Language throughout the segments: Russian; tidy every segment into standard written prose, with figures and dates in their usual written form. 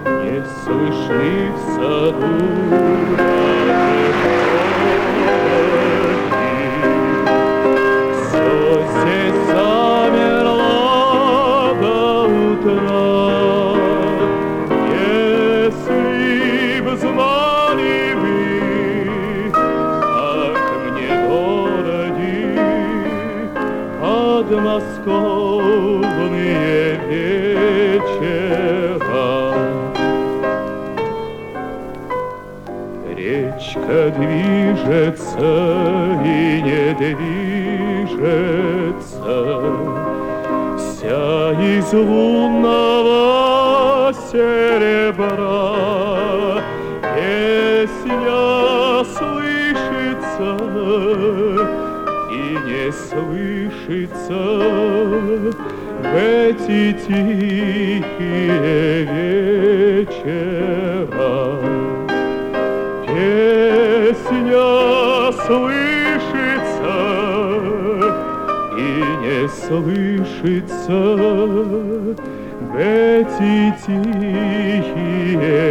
Не слышны в саду все здесь замерло до утра. Если б знали вы, как мне дороги подмосковные вечера. Речка движется и не движется, вся из лунного серебра. Песня слышится и не слышится в эти тихие вечера. Песня слышится и не слышится в эти тихие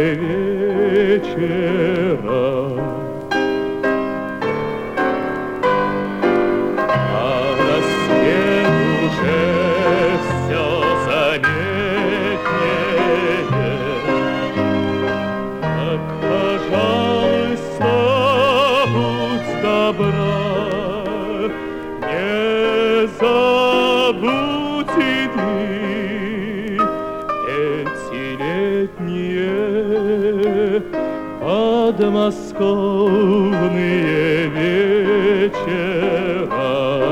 вечера. А рассвет уже все заметнее, так, пожалуйста, будь добра, не забудь и ты эти летние подмосковные вечера.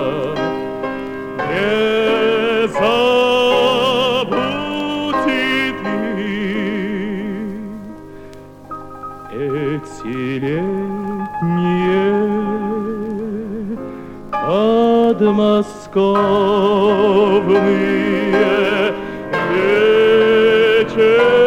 Не забудь и ты эти летние подмосковные вечера.